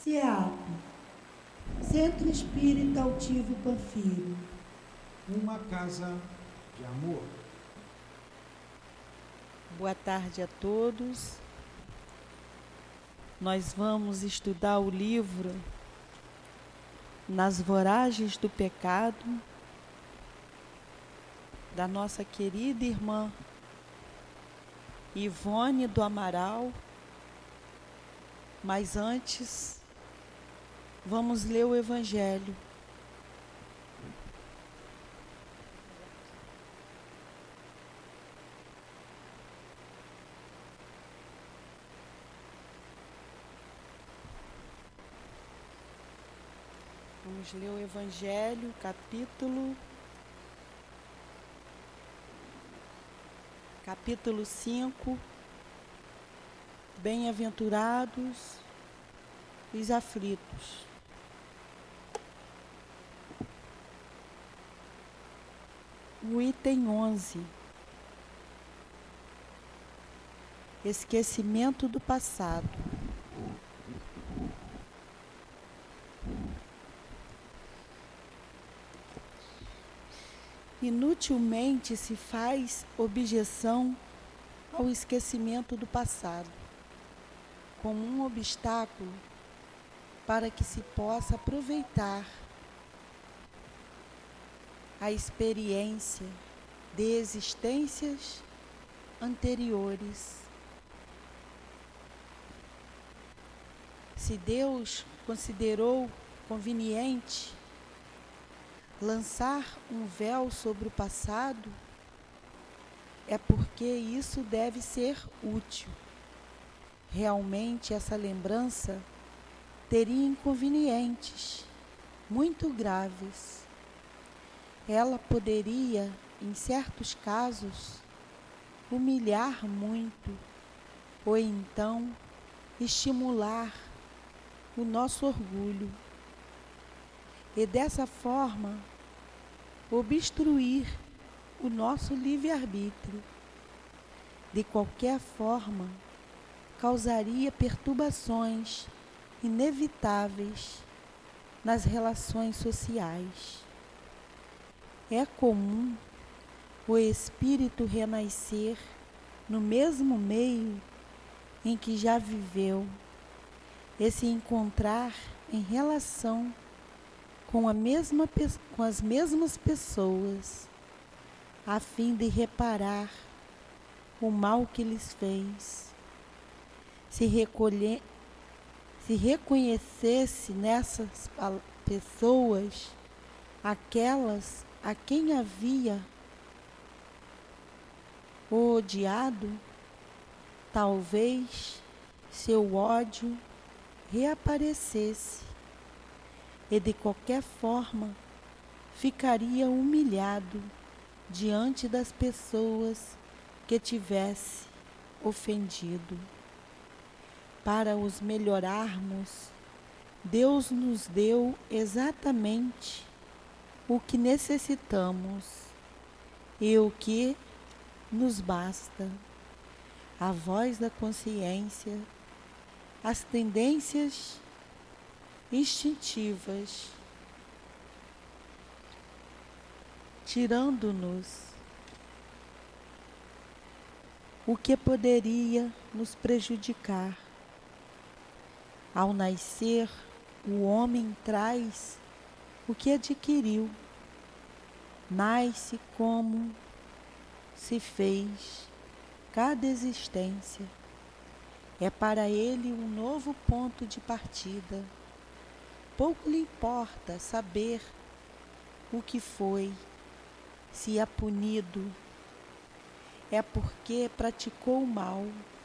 CEAP, Centro Espírita Altivo Panfiro. Uma casa de amor. Boa tarde a todos. Nós vamos estudar o livro Nas Voragens do Pecado, da nossa querida irmã Ivone do Amaral. Mas antes, vamos ler o Evangelho. Vamos ler o Evangelho, capítulo 5. Bem-aventurados os aflitos. O item 11. Esquecimento do passado. Inutilmente se faz objeção ao esquecimento do passado, como um obstáculo para que se possa aproveitar a experiência de existências anteriores. Se Deus considerou conveniente lançar um véu sobre o passado, é porque isso deve ser útil. Realmente, essa lembrança teria inconvenientes muito graves. Ela poderia, em certos casos, humilhar muito, ou então estimular o nosso orgulho. E dessa forma, obstruir o nosso livre-arbítrio. De qualquer forma, causaria perturbações inevitáveis nas relações sociais. É comum o espírito renascer no mesmo meio em que já viveu e se encontrar em relação com as mesmas pessoas, a fim de reparar o mal que lhes fez. Se reconhecesse nessas pessoas aquelas a quem havia odiado, talvez seu ódio reaparecesse e de qualquer forma ficaria humilhado diante das pessoas que tivesse ofendido. Para os melhorarmos, Deus nos deu exatamente o que necessitamos e o que nos basta: a voz da consciência, as tendências instintivas, tirando-nos o que poderia nos prejudicar. Ao nascer, o homem traz o que adquiriu. Nasce como se fez cada existência. É para ele um novo ponto de partida. Pouco lhe importa saber o que foi, se é punido. É porque praticou o mal.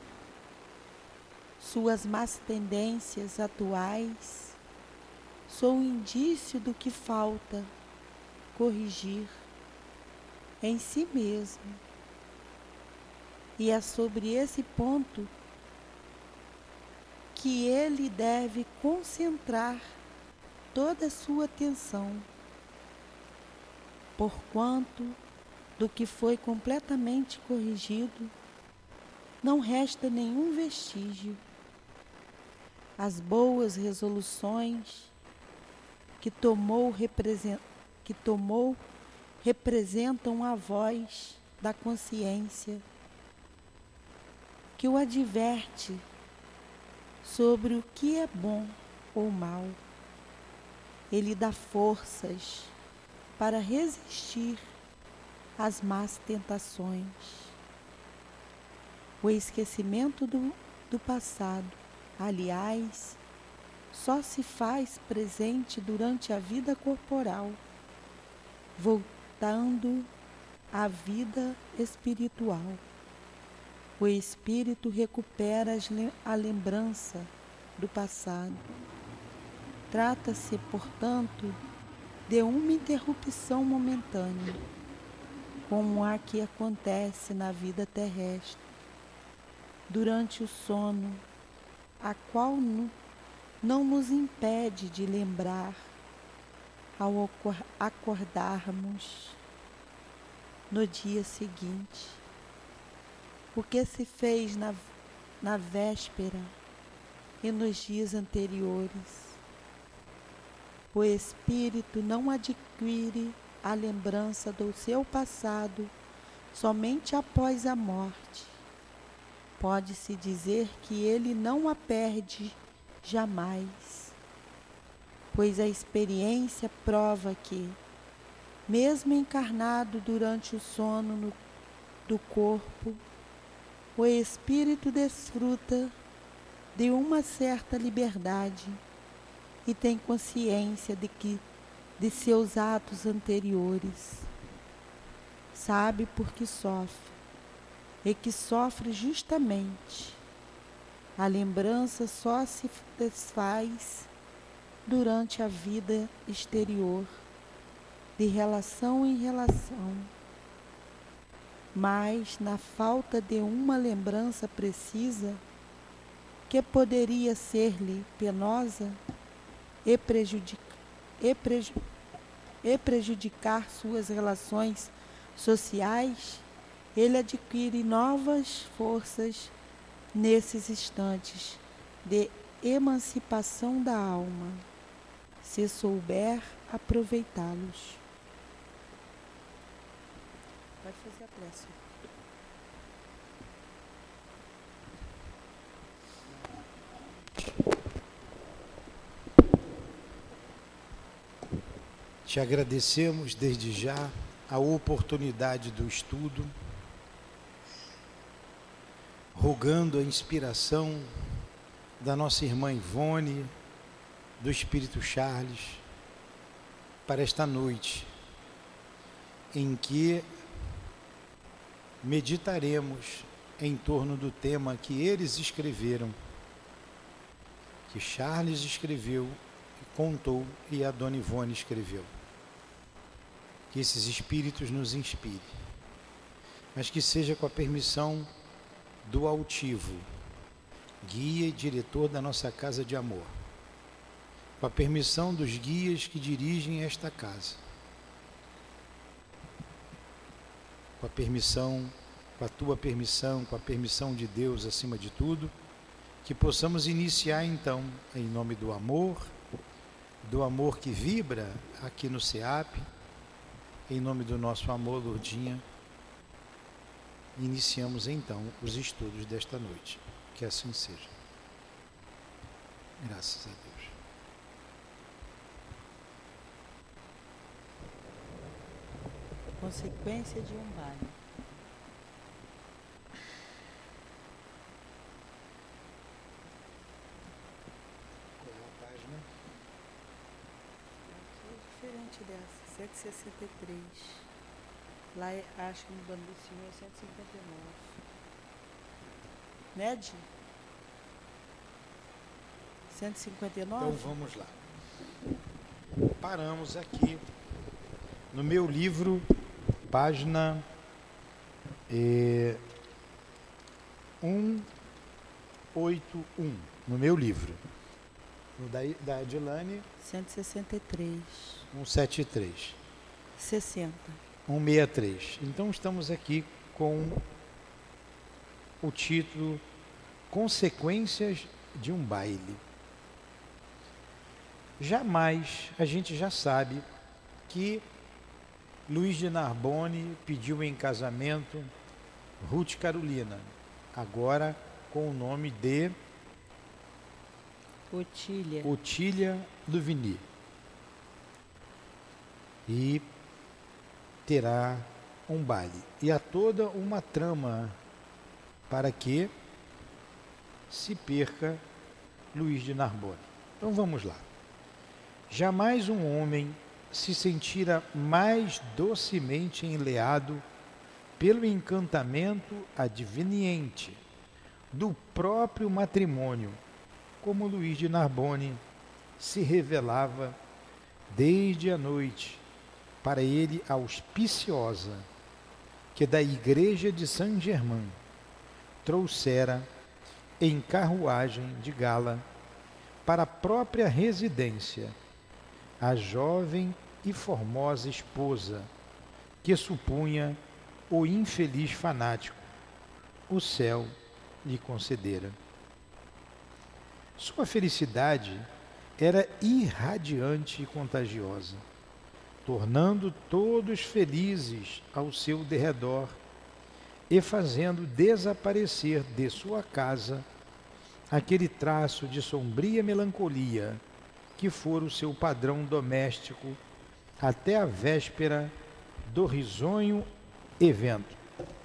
Suas más tendências atuais são um indício do que falta corrigir em si mesmo. E é sobre esse ponto que ele deve concentrar toda a sua atenção, porquanto do que foi completamente corrigido não resta nenhum vestígio. as boas resoluções que tomou representam a voz da consciência que o adverte sobre o que é bom ou mal. Ele dá forças para resistir às más tentações. O esquecimento do passado, aliás, só se faz presente durante a vida corporal, voltando à vida espiritual. O espírito recupera a lembrança do passado. Trata-se, portanto, de uma interrupção momentânea, como a que acontece na vida terrestre, durante o sono, a qual não nos impede de lembrar ao acordarmos no dia seguinte o que se fez na véspera e nos dias anteriores. O espírito não adquire a lembrança do seu passado somente após a morte. Pode-se dizer que ele não a perde jamais, pois a experiência prova que, mesmo encarnado durante o sono do corpo, o espírito desfruta de uma certa liberdade e tem consciência de seus atos anteriores. Sabe por que sofre, e que sofre justamente. A lembrança só se desfaz durante a vida exterior, de relação em relação. Mas, na falta de uma lembrança precisa, que poderia ser-lhe penosa e prejudicar suas relações sociais, ele adquire novas forças nesses instantes de emancipação da alma, se souber aproveitá-los. Pode fazer a prece. Te agradecemos desde já a oportunidade do estudo, rogando a inspiração da nossa irmã Ivone, do Espírito Charles, para esta noite, em que meditaremos em torno do tema que eles escreveram, que Charles escreveu, contou e a Dona Ivone escreveu. Que esses espíritos nos inspirem, mas que seja com a permissão do altivo, guia e diretor da nossa casa de amor, com a permissão dos guias que dirigem esta casa, com a permissão, com a tua permissão, com a permissão de Deus acima de tudo, que possamos iniciar então, em nome do amor que vibra aqui no SEAP, em nome do nosso amor, Lourdinha, iniciamos então os estudos desta noite. Que assim seja. Graças a Deus. Consequência de um baile. Qual é a página? Diferente dessa, 163. Lá acho que no Bando do Senhor é 159. Né, Di? 159? Então vamos lá. Paramos aqui no meu livro, página 181, no meu livro. No da Adilane, 163. 173. 60. 163. Então estamos aqui com o título Consequências de um baile. Jamais, a gente já sabe que Luís de Narbonne pediu em casamento Ruth Carolina, agora com o nome de Otília Louvigny. E terá um baile. E há toda uma trama para que se perca Luís de Narbonne. Então vamos lá. Jamais um homem se sentira mais docemente enleado pelo encantamento adveniente do próprio matrimônio, como Luís de Narbonne se revelava desde a noite para ele auspiciosa que da igreja de Saint-Germain trouxera em carruagem de gala para a própria residência a jovem e formosa esposa que supunha o infeliz fanático o céu lhe concedera. Sua felicidade era irradiante e contagiosa, tornando todos felizes ao seu derredor e fazendo desaparecer de sua casa aquele traço de sombria melancolia que fora o seu padrão doméstico até a véspera do risonho evento.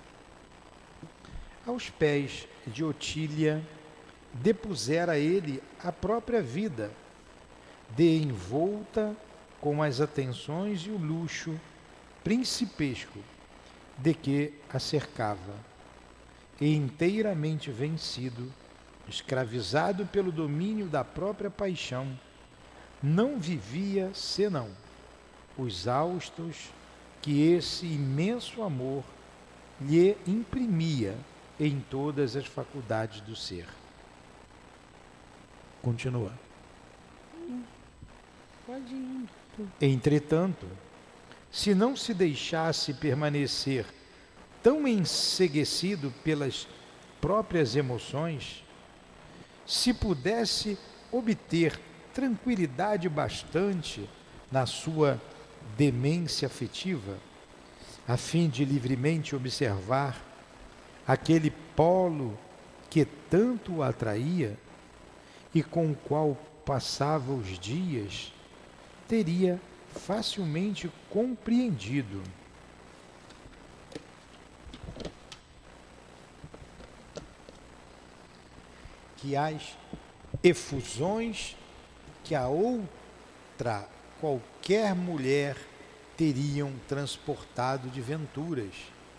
Aos pés de Otília depusera ele a própria vida, de envolta com as atenções e o luxo principesco de que a cercava, e inteiramente vencido, escravizado pelo domínio da própria paixão, não vivia senão os haustos que esse imenso amor lhe imprimia em todas as faculdades do ser. Continua. Pode ir. Entretanto, se não se deixasse permanecer tão enceguecido pelas próprias emoções, se pudesse obter tranquilidade bastante na sua demência afetiva, a fim de livremente observar aquele polo que tanto o atraía e com o qual passava os dias, teria facilmente compreendido que as efusões que a outra qualquer mulher teriam transportado de venturas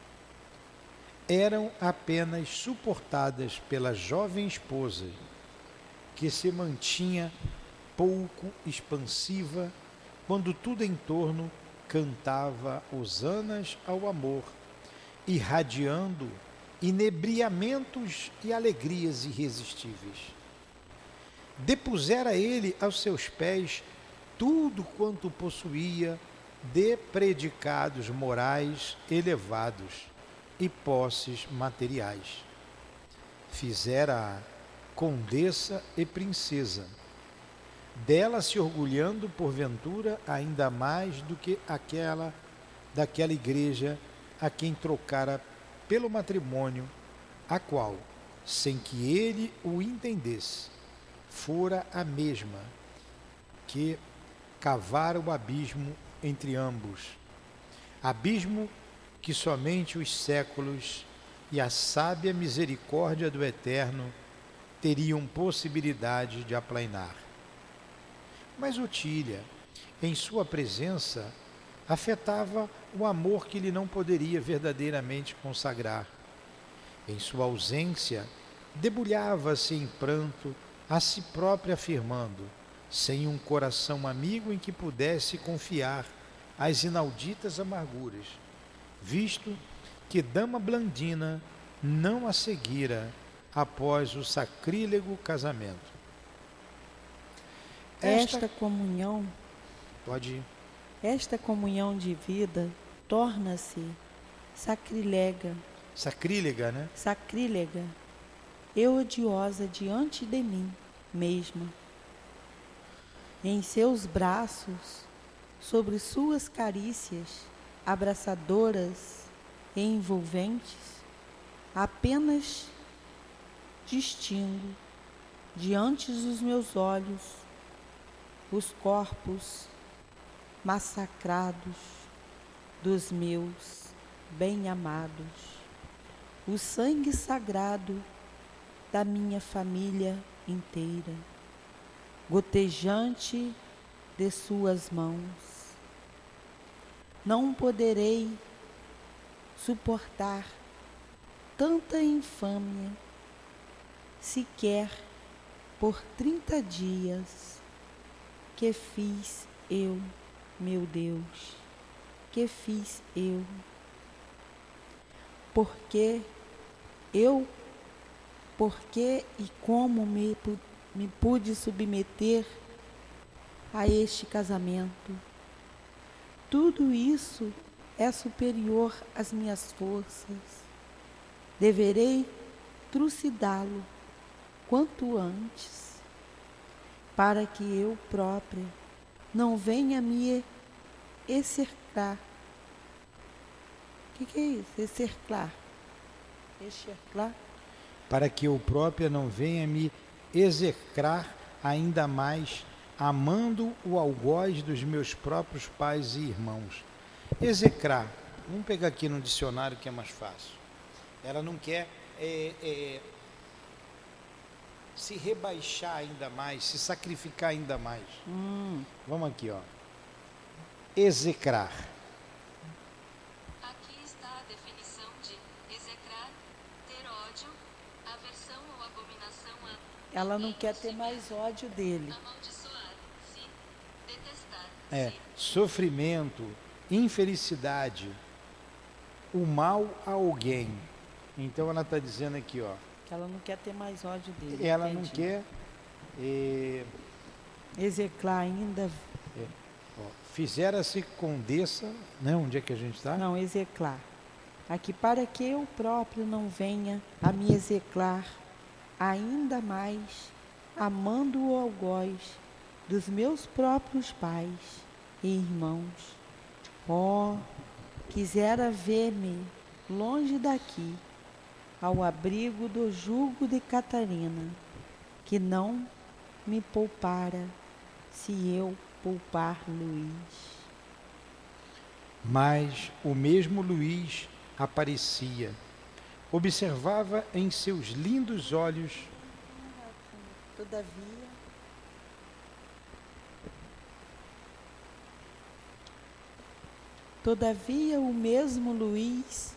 eram apenas suportadas pela jovem esposa, que se mantinha pouco expansiva quando tudo em torno cantava hosanas ao amor, irradiando inebriamentos e alegrias irresistíveis. Depusera ele aos seus pés tudo quanto possuía de predicados morais elevados e posses materiais. Fizera-a condessa e princesa, dela se orgulhando porventura ainda mais do que daquela igreja a quem trocara pelo matrimônio, a qual, sem que ele o entendesse, fora a mesma que cavara o abismo entre ambos, abismo que somente os séculos e a sábia misericórdia do Eterno teriam possibilidade de aplainar. Mas Otília, em sua presença, afetava o amor que lhe não poderia verdadeiramente consagrar. Em sua ausência, debulhava-se em pranto, a si própria afirmando, sem um coração amigo em que pudesse confiar as inauditas amarguras, visto que dama Blandina não a seguira após o sacrílego casamento. Esta comunhão de vida torna-se sacrílega, né? Sacrílega e odiosa diante de mim mesma. em seus braços, sobre suas carícias abraçadoras e envolventes, apenas distingo diante dos meus olhos os corpos massacrados dos meus bem-amados, o sangue sagrado da minha família inteira, gotejante de suas mãos. Não poderei suportar tanta infâmia, sequer por 30 dias. Que fiz eu, meu Deus? Que fiz eu? Porque e como me pude submeter a este casamento? Tudo isso é superior às minhas forças. Deverei trucidá-lo quanto antes, para que eu própria não venha me excercar. O que é isso? Excercar? Excercar? Para que eu própria não venha me execrar ainda mais, amando o algoz dos meus próprios pais e irmãos. Execrar, vamos pegar aqui no dicionário que é mais fácil. Ela não quer se rebaixar ainda mais, se sacrificar ainda mais. Vamos aqui, ó. Execrar. Aqui está a definição de execrar: ter ódio, aversão ou abominação a. Ela não quer ter mais ódio dele. Amaldiçoar, se detestar. Sofrimento, infelicidade, o mal a alguém. Então ela está dizendo aqui, ó. Que ela não quer ter mais ódio dele. Ela entendi. não quer execrar ainda. Fizera-se condessa, né? Onde é que a gente está? Não, execrar. Aqui, para que eu próprio não venha a me execrar ainda mais, amando o algoz dos meus próprios pais e irmãos. Quisera ver-me longe daqui, ao abrigo do jugo de Catarina, que não me poupara, se eu poupar Luís. Mas o mesmo Luís aparecia, observava em seus lindos olhos. Todavia o mesmo Luís.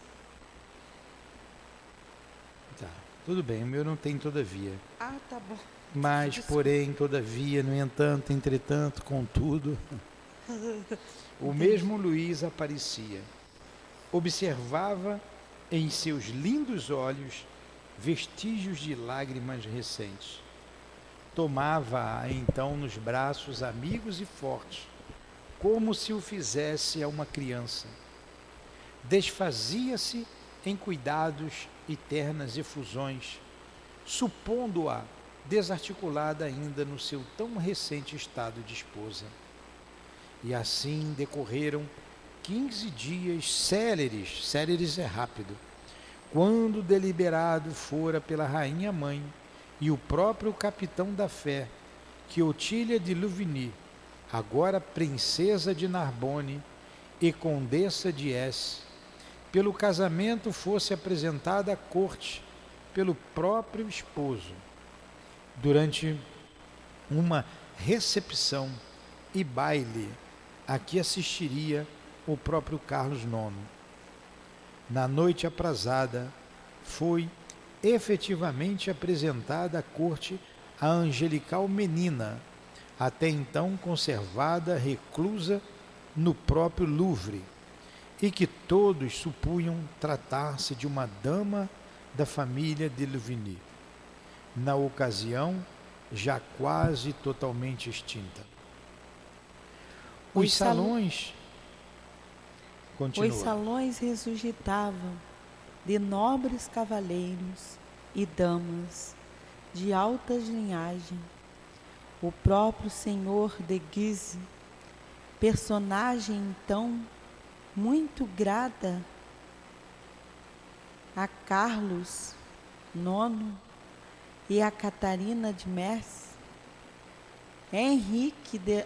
Tá, tudo bem, o meu não tem todavia. Ah, tá bom. Mas, porém, todavia, no entanto, entretanto, contudo, o mesmo Luís aparecia, observava em seus lindos olhos vestígios de lágrimas recentes. Tomava-a então nos braços amigos e fortes, como se o fizesse a uma criança. Desfazia-se em cuidados e ternas efusões, supondo-a desarticulada ainda no seu tão recente estado de esposa. E assim decorreram 15 dias céleres é rápido, quando deliberado fora pela rainha mãe e o próprio capitão da fé, que Otília de Louvigny, agora princesa de Narbonne e condessa de Hesse, pelo casamento fosse apresentada à corte pelo próprio esposo, durante uma recepção e baile a que assistiria o próprio Carlos IX. Na noite aprazada, foi efetivamente apresentada à corte a angelical menina, até então conservada reclusa no próprio Louvre, e que todos supunham tratar-se de uma dama da família de Louvigny, na ocasião já quase totalmente extinta. Os salões ressuscitavam de nobres cavaleiros e damas de altas linhagem, o próprio senhor de Guise, personagem então muito grata a Carlos IX e a Catarina de Metz, Henrique de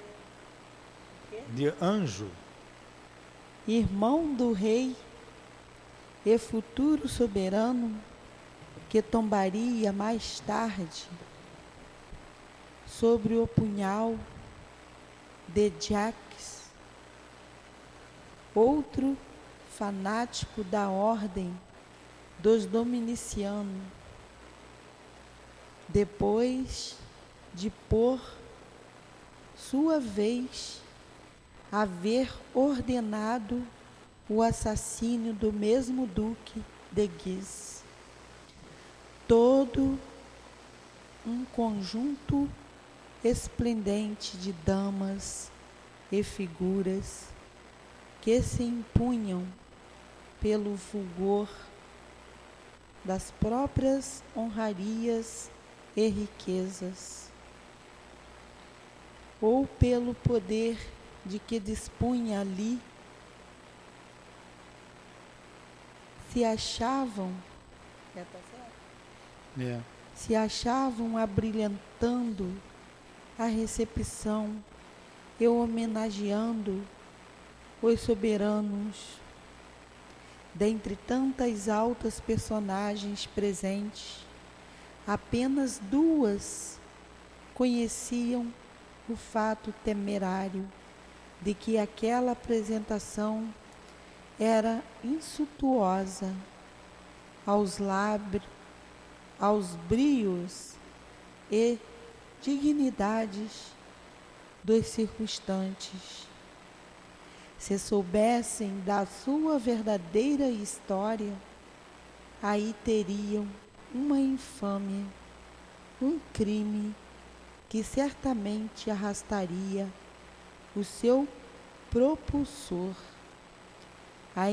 Anjou, irmão do rei e futuro soberano, que tombaria mais tarde sobre o punhal de Jacques, outro fanático da ordem dos Dominicianos, depois de por sua vez haver ordenado o assassínio do mesmo duque de Guise. Todo um conjunto esplendente de damas e figuras que se impunham pelo fulgor das próprias honrarias e riquezas, ou pelo poder de que dispunha ali, se achavam abrilhantando a recepção e homenageando os soberanos. Dentre tantas altas personagens presentes, apenas duas conheciam o fato temerário de que aquela apresentação era insultuosa aos brios e dignidades dos circunstantes. Se soubessem da sua verdadeira história, aí teriam uma infâmia, um crime que certamente arrastaria o seu propulsor, a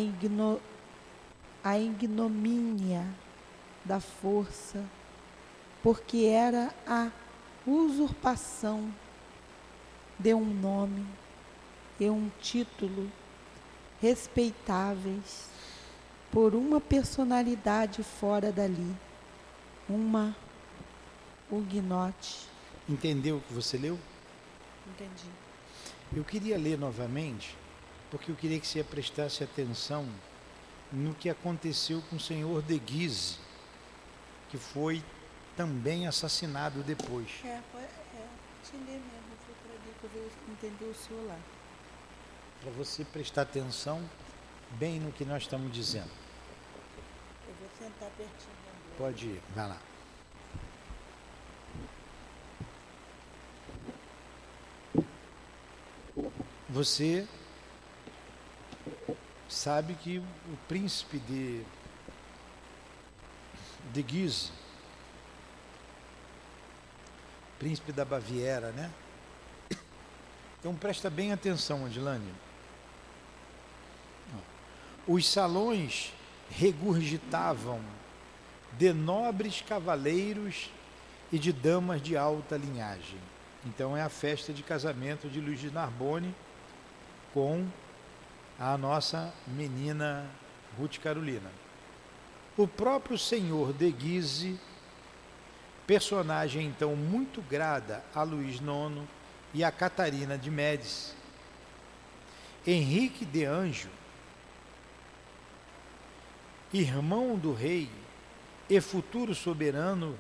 ignomínia da força, porque era a usurpação de um nome e um título respeitáveis por uma personalidade fora dali, uma huguenote. Entendeu o que você leu? Entendi. Eu queria ler novamente, porque eu queria que você prestasse atenção no que aconteceu com o senhor de Guise, que foi também assassinado depois. Te ler mesmo, foi para ali que eu vou entender o senhor lá. Para você prestar atenção bem no que nós estamos dizendo. Eu vou sentar pertinho. Pode ir, vai lá. Você sabe que o príncipe de Guise, príncipe da Baviera, né? Então presta bem atenção, Adilane. Os salões regurgitavam de nobres cavaleiros e de damas de alta linhagem. Então é a festa de casamento de Luiz de Narbonne com a nossa menina Ruth Carolina. O próprio senhor de Guise, personagem então muito grata a Luís IX e a Catarina de Médici, Henrique de Anjou, irmão do rei e futuro soberano,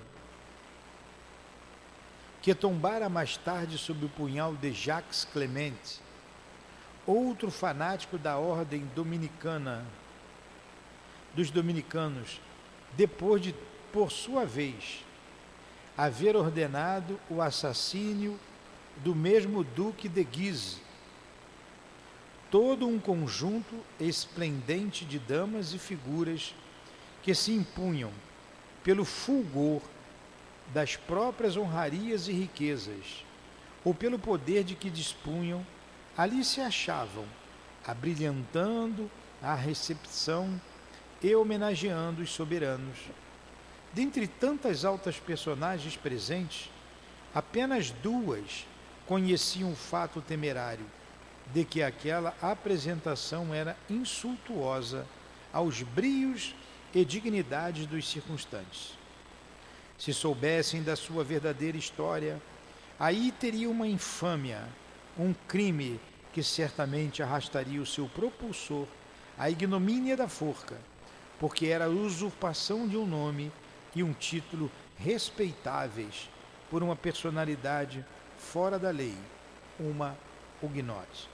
que tombara mais tarde sob o punhal de Jacques Clemente, outro fanático da ordem dominicana, dos dominicanos, depois de, por sua vez, haver ordenado o assassínio do mesmo duque de Guise. Todo um conjunto esplendente de damas e figuras que se impunham pelo fulgor das próprias honrarias e riquezas, ou pelo poder de que dispunham, ali se achavam, abrilhantando a recepção e homenageando os soberanos. Dentre tantas altas personagens presentes, Apenas 2 conheciam o fato temerário de que aquela apresentação era insultuosa aos brios e dignidades dos circunstantes. Se soubessem da sua verdadeira história, aí teria uma infâmia, um crime que certamente arrastaria o seu propulsor à ignomínia da forca, porque era a usurpação de um nome e um título respeitáveis por uma personalidade fora da lei, uma huguenote.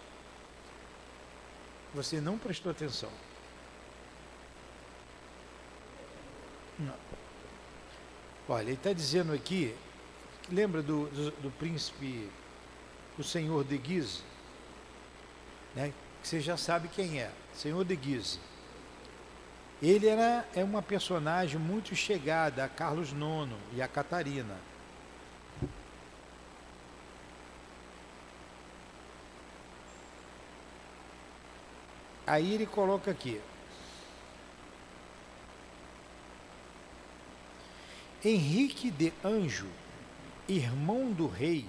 Você não prestou atenção. Não. Olha, ele está dizendo aqui, lembra do príncipe, o senhor de Guise, né? Que você já sabe quem é, senhor de Guise. Ele é uma personagem muito chegada a Carlos IX e a Catarina. Aí ele coloca aqui: Henrique de Anjou, irmão do rei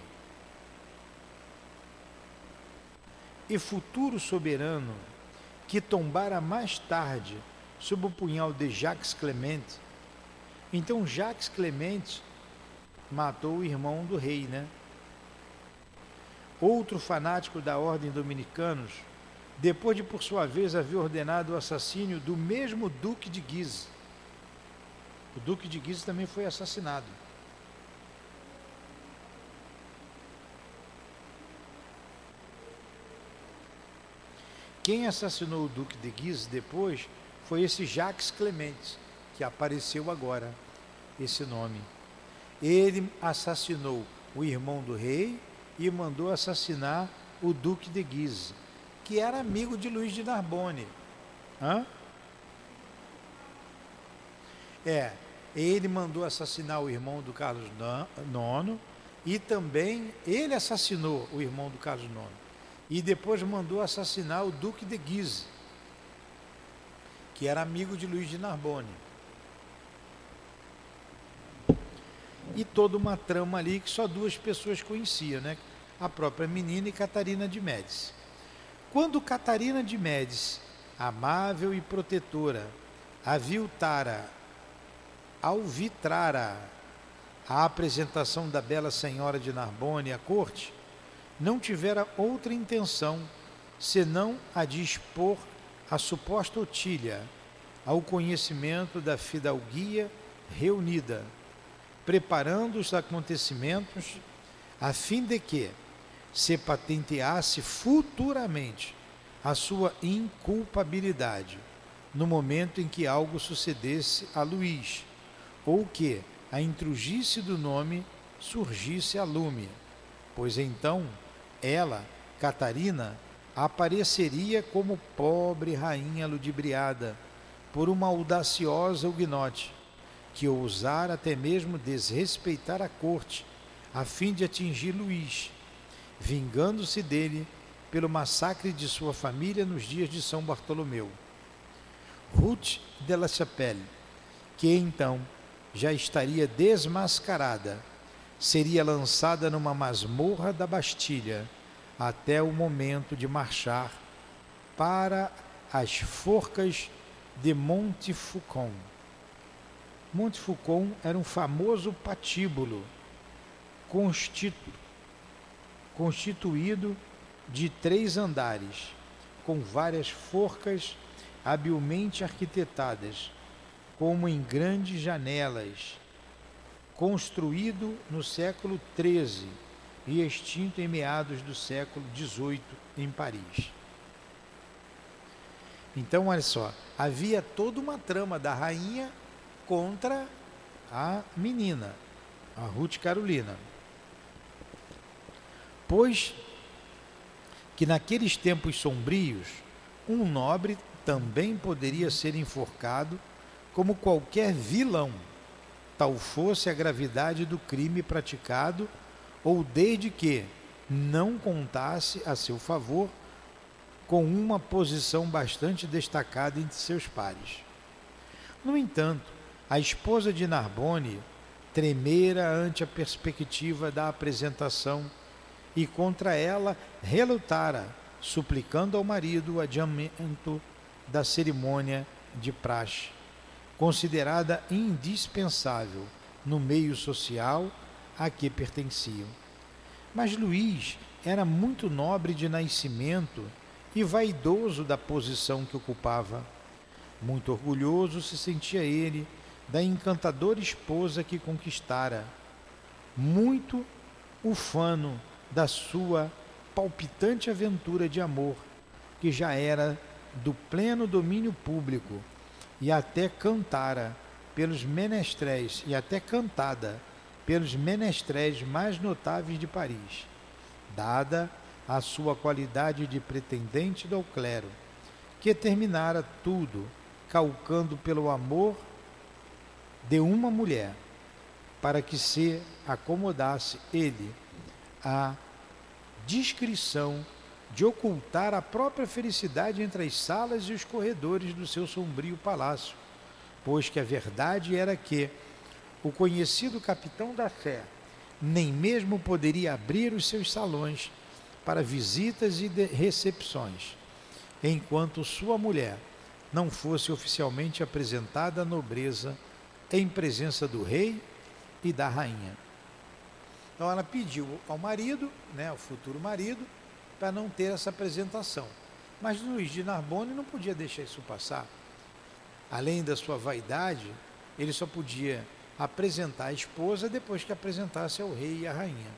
e futuro soberano, que tombara mais tarde sob o punhal de Jacques Clemente. Então Jacques Clemente matou o irmão do rei, né? Outro fanático da ordem dominicanos, depois de por sua vez haver ordenado o assassínio do mesmo Duque de Guise. O Duque de Guise também foi assassinado. Quem assassinou o Duque de Guise depois foi esse Jacques Clemente, que apareceu agora, esse nome. Ele assassinou o irmão do rei e mandou assassinar o Duque de Guise, que era amigo de Luís de Narbonne. Ele mandou assassinar o irmão do Carlos IX e também ele assassinou o irmão do Carlos IX. E depois mandou assassinar o Duque de Guise, que era amigo de Luís de Narbonne. E toda uma trama ali que só 2 pessoas conheciam, né? A própria menina e Catarina de Médici. Quando Catarina de Médici, amável e protetora, alvitrara a apresentação da bela senhora de Narbonne à corte, não tivera outra intenção senão a de expor a suposta Otília ao conhecimento da fidalguia reunida, preparando os acontecimentos a fim de que se patenteasse futuramente a sua inculpabilidade no momento em que algo sucedesse a Luís, ou que a intrugice do nome surgisse a lume, pois então ela, Catarina, apareceria como pobre rainha ludibriada por uma audaciosa huguenote, que ousara até mesmo desrespeitar a corte, a fim de atingir Luís, vingando-se dele pelo massacre de sua família nos dias de São Bartolomeu. Ruth de la Chapelle, que então já estaria desmascarada, seria lançada numa masmorra da Bastilha até o momento de marchar para as forcas de Montfaucon. Montfaucon era um famoso patíbulo constituído de 3 andares, com várias forcas habilmente arquitetadas, como em grandes janelas, construído no século XIII e extinto em meados do século XVIII em Paris. Então, olha só, havia toda uma trama da rainha contra a menina, a Ruth Carolina. Pois que naqueles tempos sombrios, um nobre também poderia ser enforcado como qualquer vilão, tal fosse a gravidade do crime praticado, ou desde que não contasse a seu favor com uma posição bastante destacada entre seus pares. No entanto, a esposa de Narbonne tremera ante a perspectiva da apresentação e contra ela relutara, suplicando ao marido o adiamento da cerimônia de praxe, considerada indispensável no meio social a que pertenciam. Mas Luís era muito nobre de nascimento e vaidoso da posição que ocupava. Muito orgulhoso se sentia ele da encantadora esposa que conquistara, muito ufano da sua palpitante aventura de amor, que já era do pleno domínio público e até cantada pelos menestréis mais notáveis de Paris, dada a sua qualidade de pretendente do clero, que terminara tudo calcando pelo amor de uma mulher, para que se acomodasse ele à discrição de ocultar a própria felicidade entre as salas e os corredores do seu sombrio palácio, pois que a verdade era que o conhecido capitão da fé nem mesmo poderia abrir os seus salões para visitas e recepções, enquanto sua mulher não fosse oficialmente apresentada à nobreza em presença do rei e da rainha. Então ela pediu ao marido, ao futuro marido, para não ter essa apresentação. Mas Luís de Narbonne não podia deixar isso passar. Além da sua vaidade, ele só podia apresentar a esposa depois que apresentasse ao rei e à rainha.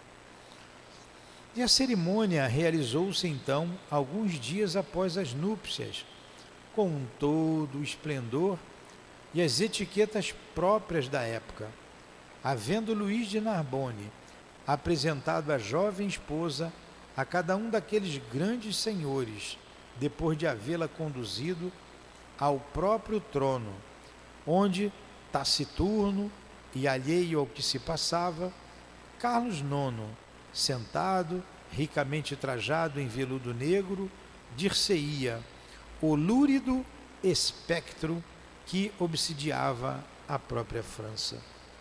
E a cerimônia realizou-se então alguns dias após as núpcias, com todo o esplendor e as etiquetas próprias da época, havendo Luís de Narbonne apresentado a jovem esposa a cada um daqueles grandes senhores, depois de havê-la conduzido ao próprio trono, onde, taciturno e alheio ao que se passava, Carlos IX, sentado, ricamente trajado em veludo negro, dir-se-ia o lúrido espectro que obsidiava a própria França.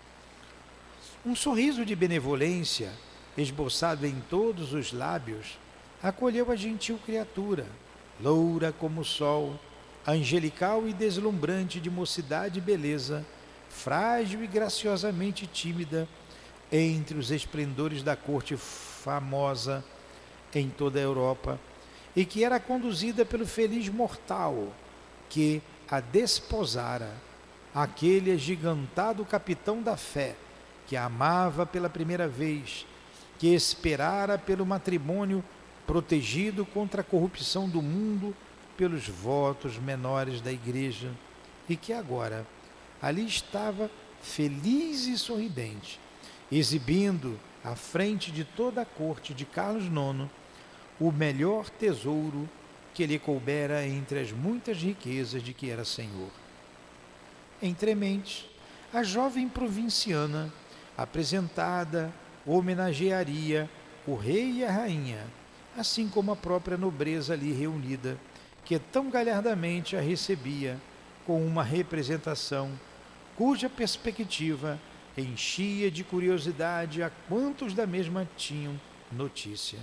Um sorriso de benevolência, esboçado em todos os lábios, acolheu a gentil criatura, loura como o sol, angelical e deslumbrante de mocidade e beleza, frágil e graciosamente tímida entre os esplendores da corte famosa em toda a Europa, e que era conduzida pelo feliz mortal que a desposara, aquele agigantado capitão da fé, que a amava pela primeira vez, que esperara pelo matrimônio protegido contra a corrupção do mundo pelos votos menores da igreja, e que agora ali estava feliz e sorridente, exibindo à frente de toda a corte de Carlos IX o melhor tesouro que lhe coubera entre as muitas riquezas de que era senhor. Entrementes, a jovem provinciana, apresentada, homenagearia o rei e a rainha, assim como a própria nobreza ali reunida, que tão galhardamente a recebia com uma representação cuja perspectiva enchia de curiosidade a quantos da mesma tinham notícia.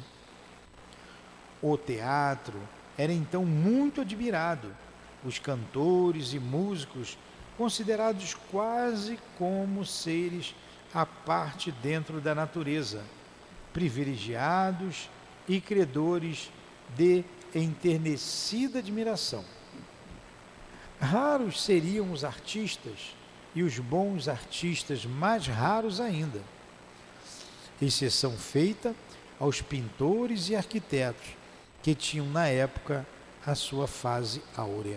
O teatro era então muito admirado, os cantores e músicos considerados quase como seres à parte dentro da natureza, privilegiados e credores de enternecida admiração. Raros seriam os artistas, e os bons artistas mais raros ainda, exceção feita aos pintores e arquitetos que tinham na época a sua fase áurea.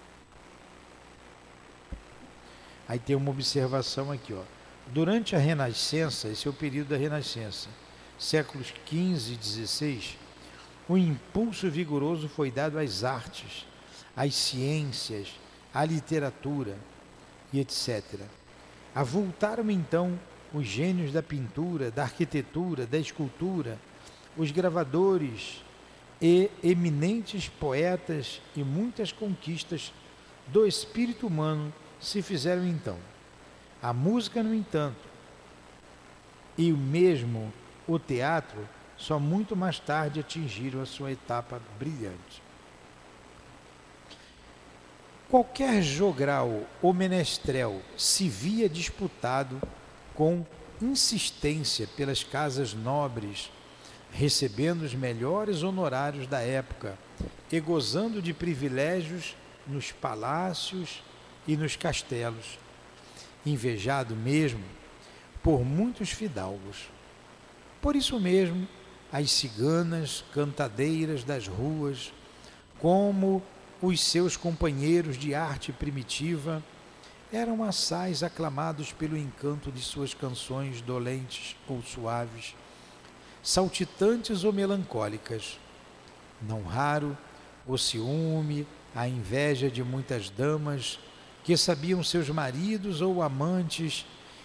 Aí tem uma observação aqui, Durante a Renascença, esse é o período da Renascença, séculos XV e XVI, um impulso vigoroso foi dado às artes, às ciências, à literatura e etc. Avultaram então os gênios da pintura, da arquitetura, da escultura, os gravadores e eminentes poetas, e muitas conquistas do espírito humano se fizeram então. A música, no entanto, e mesmo o teatro, só muito mais tarde atingiram a sua etapa brilhante. Qualquer jogral ou menestrel se via disputado com insistência pelas casas nobres, recebendo os melhores honorários da época e gozando de privilégios nos palácios e nos castelos, invejado mesmo por muitos fidalgos. Por isso mesmo, as ciganas cantadeiras das ruas, como os seus companheiros de arte primitiva, eram assaz aclamados pelo encanto de suas canções dolentes ou suaves, saltitantes ou melancólicas. Não raro, o ciúme, a inveja de muitas damas que sabiam seus maridos ou amantes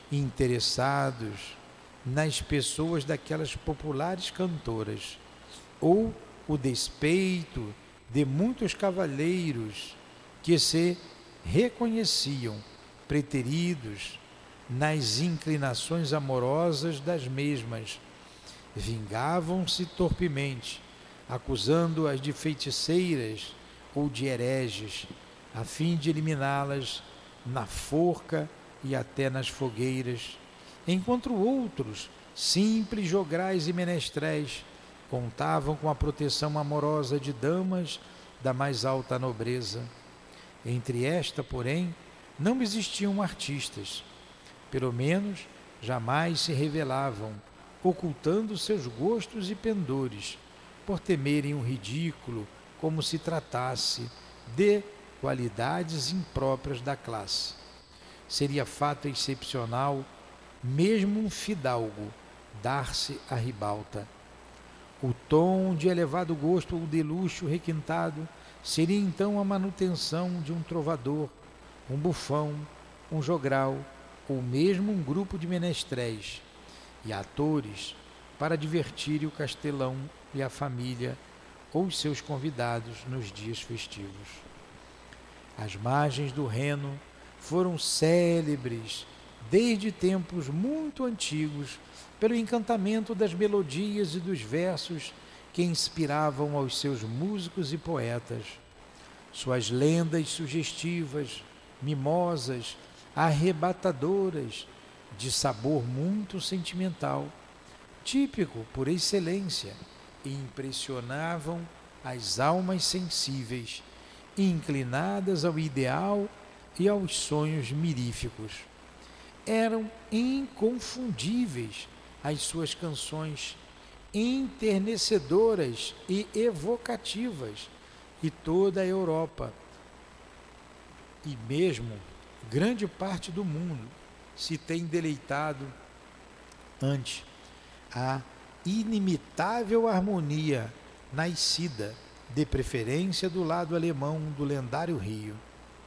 interessados nas pessoas daquelas populares cantoras, ou o despeito de muitos cavalheiros que se reconheciam preteridos nas inclinações amorosas das mesmas, vingavam-se torpemente, acusando-as de feiticeiras ou de hereges, a fim de eliminá-las na forca e até nas fogueiras, enquanto outros, simples jograis e menestréis, contavam com a proteção amorosa de damas da mais alta nobreza. Entre esta, porém, não existiam artistas, pelo menos jamais se revelavam, ocultando seus gostos e pendores, por temerem o ridículo, como se tratasse de qualidades impróprias da classe. Seria fato excepcional, mesmo um fidalgo, dar-se à ribalta. O tom de elevado gosto ou de luxo requintado seria então a manutenção de um trovador, um bufão, um jogral, ou mesmo um grupo de menestréis e atores para divertir o castelão e a família ou os seus convidados nos dias festivos. As margens do Reno foram célebres desde tempos muito antigos pelo encantamento das melodias e dos versos que inspiravam aos seus músicos e poetas. Suas lendas sugestivas, mimosas, arrebatadoras, de sabor muito sentimental, típico por excelência, impressionavam as almas sensíveis, inclinadas ao ideal e aos sonhos miríficos. Eram inconfundíveis as suas canções, enternecedoras e evocativas, e toda a Europa, e mesmo grande parte do mundo, se tem deleitado ante a inimitável harmonia nascida, de preferência do lado alemão do lendário rio.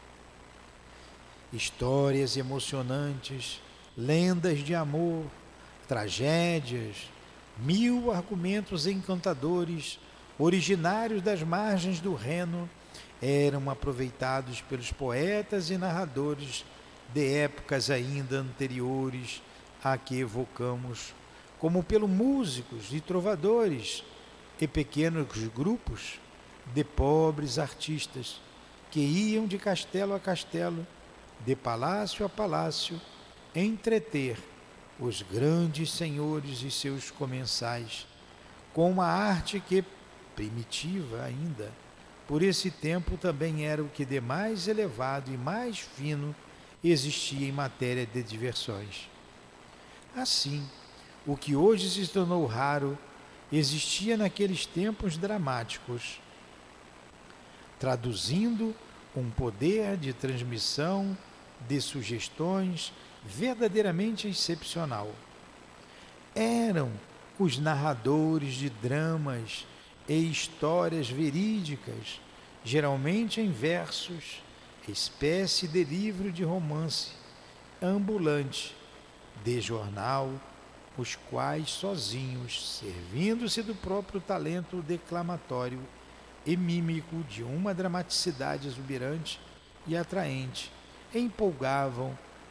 Histórias emocionantes, lendas de amor, tragédias, 1000 argumentos encantadores, originários das margens do Reno, eram aproveitados pelos poetas e narradores de épocas ainda anteriores a que evocamos, como pelos músicos e trovadores e pequenos grupos de pobres artistas que iam de castelo a castelo, de palácio a palácio, entreter os grandes senhores e seus comensais, com uma arte que, primitiva ainda, por esse tempo também era o que de mais elevado e mais fino existia em matéria de diversões. Assim, o que hoje se tornou raro existia naqueles tempos dramáticos, traduzindo um poder de transmissão de sugestões verdadeiramente excepcional. Eram os narradores de dramas e histórias verídicas, geralmente em versos, espécie de livro de romance ambulante, de jornal, os quais sozinhos, servindo-se do próprio talento declamatório e mímico de uma dramaticidade exuberante e atraente, empolgavam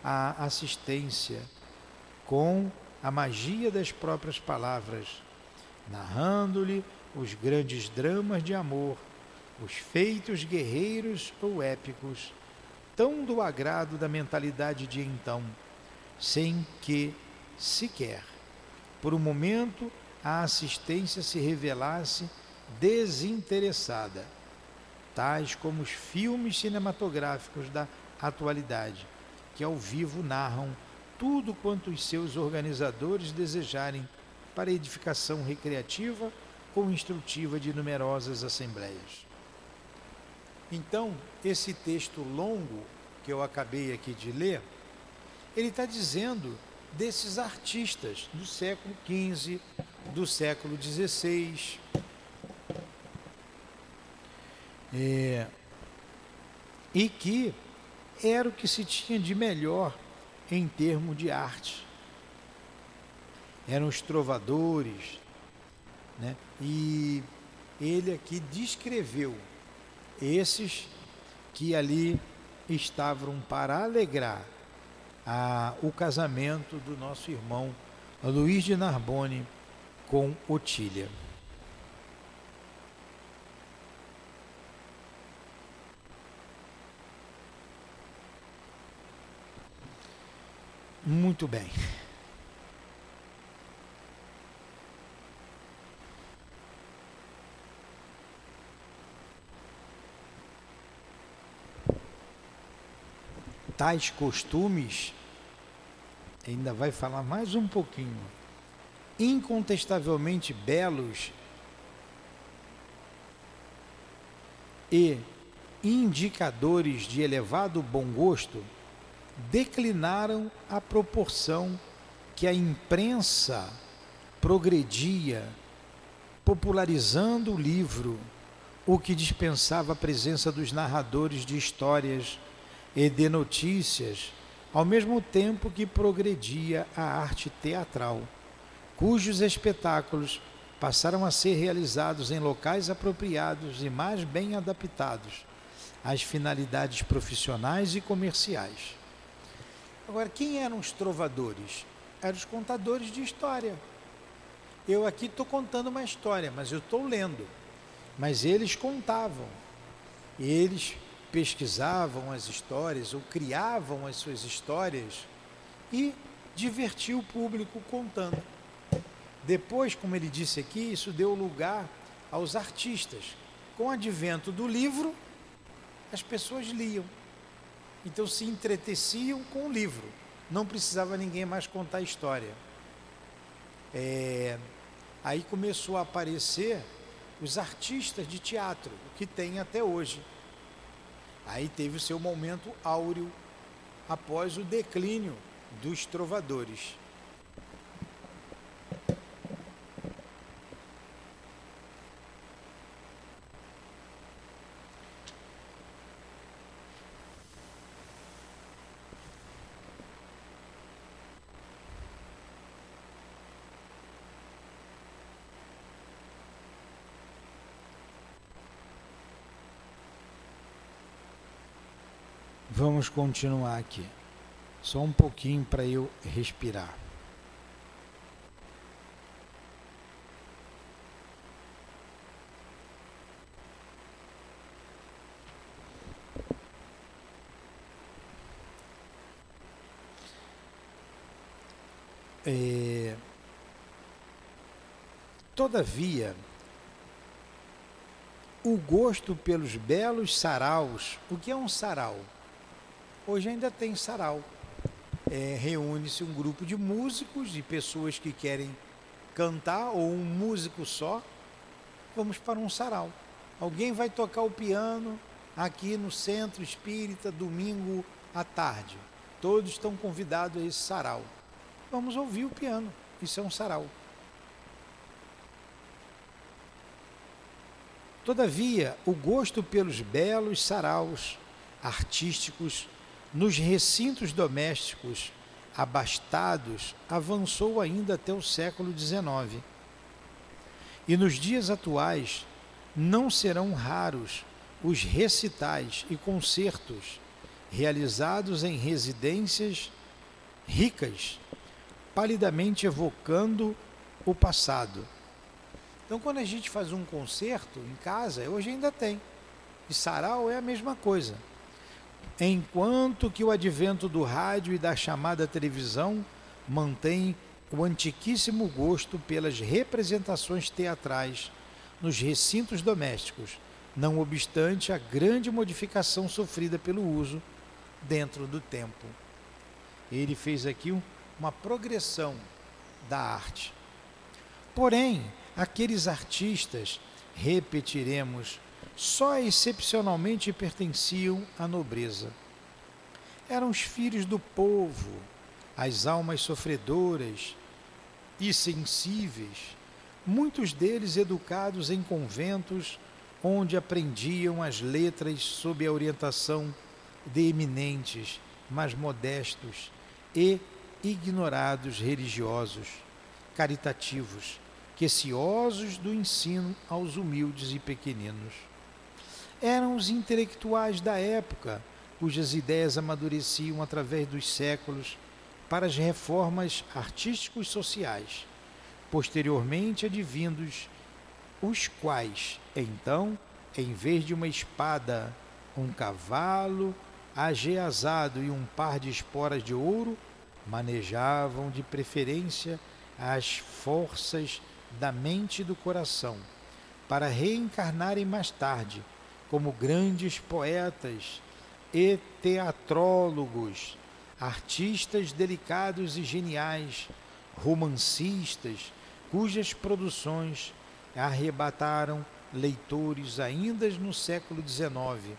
a assistência com a magia das próprias palavras, narrando-lhe os grandes dramas de amor, os feitos guerreiros ou épicos, tão do agrado da mentalidade de então, sem que, sequer, por um momento, a assistência se revelasse desinteressada, tais como os filmes cinematográficos da atualidade, que ao vivo narram tudo quanto os seus organizadores desejarem para edificação recreativa ou instrutiva de numerosas assembleias. Então, esse texto longo que eu acabei aqui de ler, ele está dizendo desses artistas do século XV, do século XVI, e que era o que se tinha de melhor em termos de arte. Eram os trovadores, né? E ele aqui descreveu esses que ali estavam para alegrar o casamento do nosso irmão Luís de Narbonne com Otília. Muito bem. Tais costumes, ainda vai falar mais um pouquinho, incontestavelmente belos e indicadores de elevado bom gosto, declinaram à proporção que a imprensa progredia, popularizando o livro, o que dispensava a presença dos narradores de histórias e de notícias, ao mesmo tempo que progredia a arte teatral, cujos espetáculos passaram a ser realizados em locais apropriados e mais bem adaptados às finalidades profissionais e comerciais. Agora, quem eram os trovadores? Eram os contadores de história. Eu aqui estou contando uma história, mas eu estou lendo. Mas eles contavam. Eles pesquisavam as histórias ou criavam as suas histórias e divertiam o público contando. Depois, como ele disse aqui, isso deu lugar aos artistas. Com o advento do livro, as pessoas liam. Então se entreteciam com o livro. Não precisava ninguém mais contar a história. Aí começou a aparecer os artistas de teatro, que tem até hoje. Aí teve o seu momento áureo após o declínio dos trovadores. Vamos continuar aqui. Só um pouquinho para eu respirar. Todavia, o gosto pelos belos saraus. O que é um sarau? Hoje ainda tem sarau. Reúne-se um grupo de músicos, de pessoas que querem cantar, ou um músico só. Vamos para um sarau. Alguém vai tocar o piano aqui no Centro Espírita, domingo à tarde. Todos estão convidados a esse sarau. Vamos ouvir o piano. Isso é um sarau. Todavia, o gosto pelos belos saraus artísticos nos recintos domésticos abastados avançou ainda até o século XIX. E nos dias atuais não serão raros os recitais e concertos realizados em residências ricas, palidamente evocando o passado. Então, quando a gente faz um concerto em casa, hoje ainda tem, e sarau é a mesma coisa. Enquanto que o advento do rádio e da chamada televisão mantém o antiquíssimo gosto pelas representações teatrais nos recintos domésticos, não obstante a grande modificação sofrida pelo uso dentro do tempo. Ele fez aqui uma progressão da arte. Porém, aqueles artistas, repetiremos, só excepcionalmente pertenciam à nobreza. Eram os filhos do povo, as almas sofredoras e sensíveis, muitos deles educados em conventos onde aprendiam as letras sob a orientação de eminentes, mas modestos e ignorados religiosos, caritativos, queciosos do ensino aos humildes e pequeninos. Eram os intelectuais da época, cujas ideias amadureciam através dos séculos para as reformas artísticos sociais, posteriormente advindos, os quais, então, em vez de uma espada, um cavalo ageazado e um par de esporas de ouro, manejavam de preferência as forças da mente e do coração, para reencarnarem mais tarde como grandes poetas e teatrólogos, artistas delicados e geniais, romancistas, cujas produções arrebataram leitores ainda no século XIX,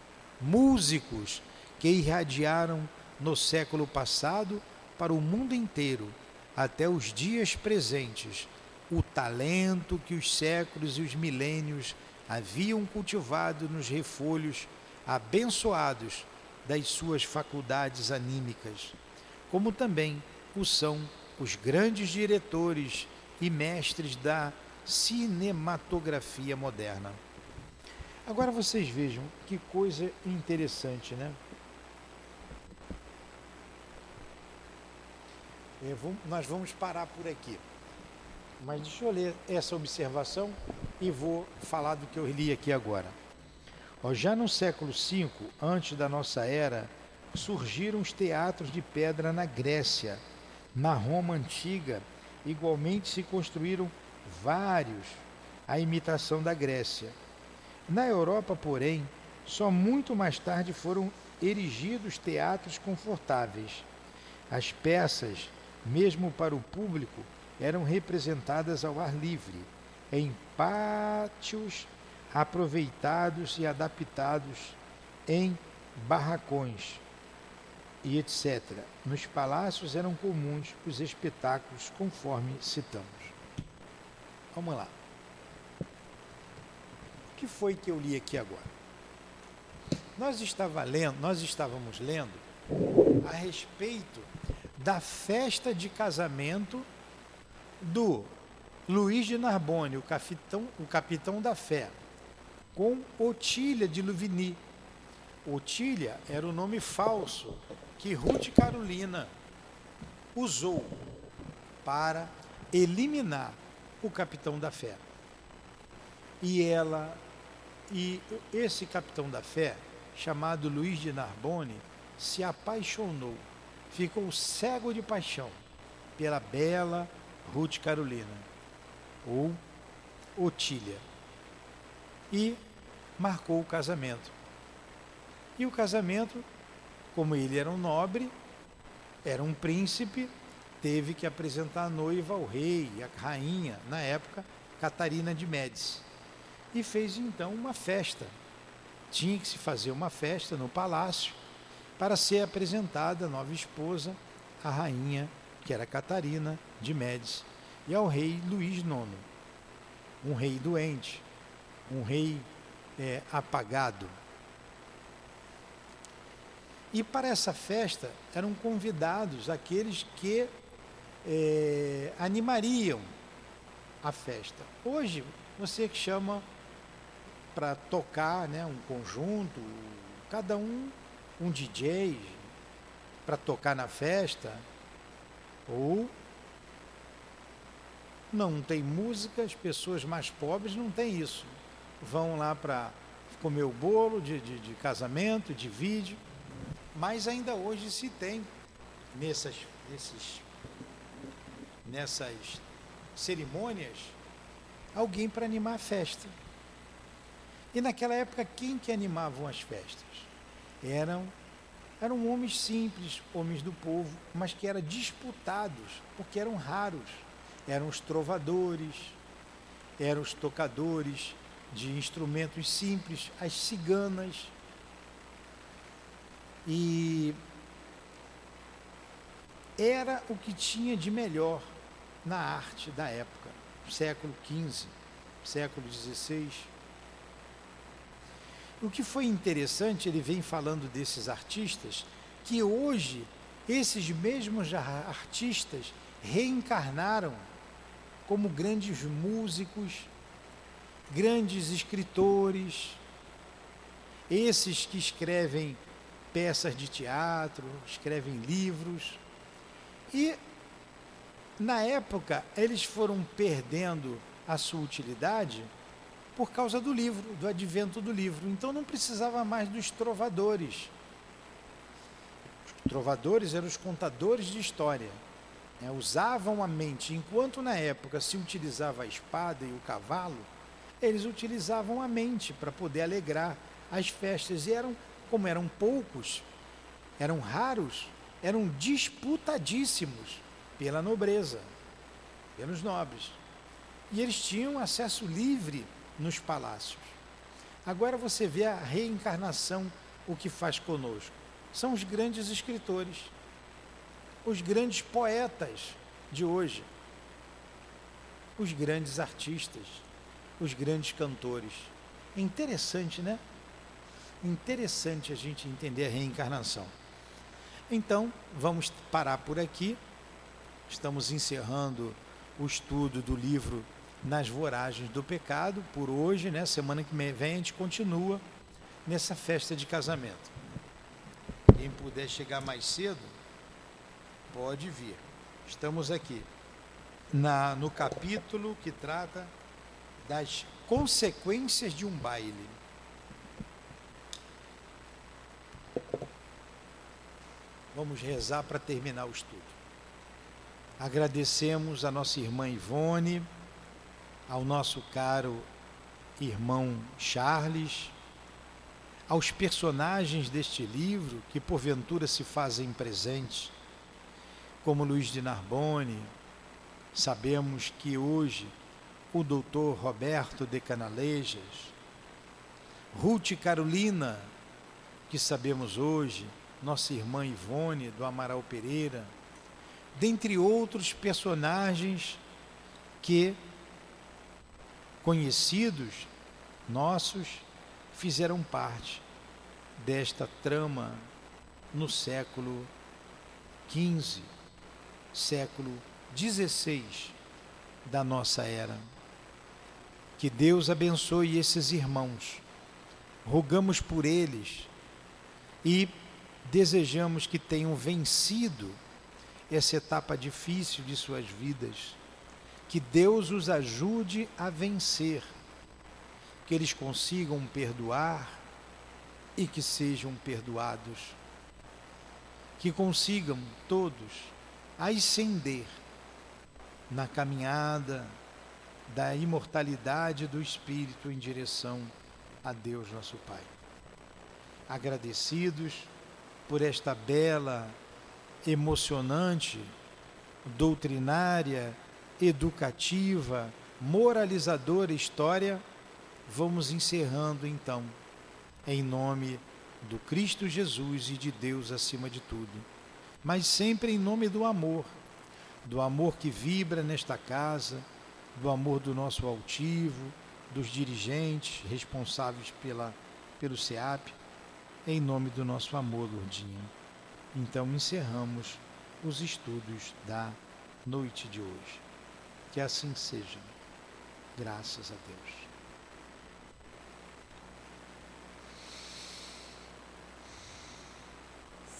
músicos que irradiaram no século passado para o mundo inteiro, até os dias presentes, o talento que os séculos e os milênios haviam cultivado nos refolhos abençoados das suas faculdades anímicas, como também o são os grandes diretores e mestres da cinematografia moderna. Agora vocês vejam que coisa interessante, né? Nós vamos parar por aqui. Mas deixa eu ler essa observação e vou falar do que eu li aqui agora. Já no século V, antes da nossa era, surgiram os teatros de pedra na Grécia. Na Roma antiga, igualmente se construíram vários, à imitação da Grécia. Na Europa, porém, só muito mais tarde foram erigidos teatros confortáveis. As peças, mesmo para o público, eram representadas ao ar livre, em pátios aproveitados e adaptados em barracões e etc. Nos palácios eram comuns os espetáculos conforme citamos. Vamos lá. O que foi que eu li aqui agora? Nós estávamos lendo a respeito da festa de casamento do Luís de Narbonne, o capitão da fé, com Otília de Louvigny. Otília era o nome falso que Ruth Carolina usou para eliminar o capitão da fé. E esse capitão da fé, chamado Luís de Narbonne, se apaixonou, ficou cego de paixão pela bela Ruth Carolina, ou Otília, e marcou o casamento. E o casamento, como ele era um nobre, era um príncipe, teve que apresentar a noiva ao rei, a rainha, na época, Catarina de Médici, e fez então uma festa. Tinha que se fazer uma festa no palácio para ser apresentada a nova esposa, a rainha, que era Catarina de Médici, e ao rei Luís IX, um rei doente, um rei apagado. E para essa festa eram convidados aqueles que animariam a festa. Hoje, você que chama para tocar, né, um conjunto, cada um um DJ para tocar na festa, ou não tem música, as pessoas mais pobres não têm isso. Vão lá para comer o bolo de casamento, de vídeo, mas ainda hoje se tem nessas cerimônias alguém para animar a festa. E naquela época, quem que animavam as festas? Eram homens simples, homens do povo, mas que eram disputados, porque eram raros. Eram os trovadores, eram os tocadores de instrumentos simples, as ciganas. E era o que tinha de melhor na arte da época, século XV, século XVI. O que foi interessante, ele vem falando desses artistas, que hoje esses mesmos artistas reencarnaram como grandes músicos, grandes escritores, esses que escrevem peças de teatro, escrevem livros. E na época eles foram perdendo a sua utilidade por causa do livro, do advento do livro. Então não precisava mais dos trovadores. Os trovadores eram os contadores de história, né? Usavam a mente. Enquanto na época se utilizava a espada e o cavalo, eles utilizavam a mente para poder alegrar as festas. E como eram poucos, eram raros, eram disputadíssimos pela nobreza, pelos nobres. E eles tinham acesso livre nos palácios. Agora você vê a reencarnação, o que faz conosco. São os grandes escritores, os grandes poetas de hoje, os grandes artistas, os grandes cantores. É interessante, né? Interessante a gente entender a reencarnação. Então, vamos parar por aqui. Estamos encerrando o estudo do livro Nas Voragens do Pecado por hoje, né? Semana que vem a gente continua nessa festa de casamento. Quem puder chegar mais cedo, pode vir. Estamos aqui no capítulo que trata das consequências de um baile. Vamos rezar para terminar o estudo. Agradecemos a nossa irmã Ivone, ao nosso caro irmão Charles, aos personagens deste livro que porventura se fazem presentes, como Luiz de Narbonne. Sabemos que hoje o doutor Roberto de Canalejas, Ruth Carolina, que sabemos hoje, nossa irmã Ivone do Amaral Pereira, dentre outros personagens que, conhecidos nossos, fizeram parte desta trama no século XV, século XVI da nossa era. Que Deus abençoe esses irmãos. Rogamos por eles e desejamos que tenham vencido essa etapa difícil de suas vidas. Que Deus os ajude a vencer, que eles consigam perdoar e que sejam perdoados, que consigam todos ascender na caminhada da imortalidade do Espírito em direção a Deus nosso Pai. Agradecidos por esta bela, emocionante, doutrinária, educativa, moralizadora história, vamos encerrando então, em nome do Cristo Jesus e de Deus acima de tudo, mas sempre em nome do amor que vibra nesta casa, do amor do nosso altivo, dos dirigentes responsáveis pelo SEAP, em nome do nosso amor, Lourdinha. Então encerramos os estudos da noite de hoje. Que assim seja. Graças a Deus.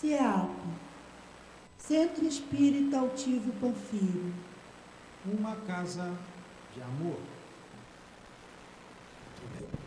CEAP, Centro Espírita Altivo Panfiro. Uma casa de amor.